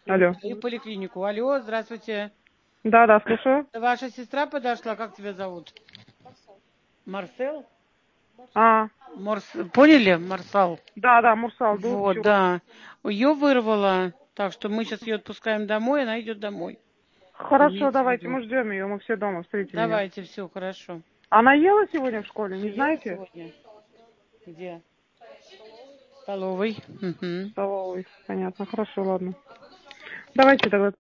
Алло. И в поликлинику. Алло, здравствуйте. Да, слушаю. Ваша сестра подошла, как тебя зовут? Марсел? А, Поняли? Марсал. да, Мурсал, Вот, Чуров. да. Ее вырвало, так что мы сейчас ее отпускаем домой, она идет домой. Хорошо, Имейте в давайте, виду. мы ждем ее, мы все дома, встретим ее. Давайте, все, хорошо. Она ела сегодня в школе, Что, не ела знаете? сегодня? Где? В столовой. В столовой. Понятно, хорошо, ладно. Давайте тогда.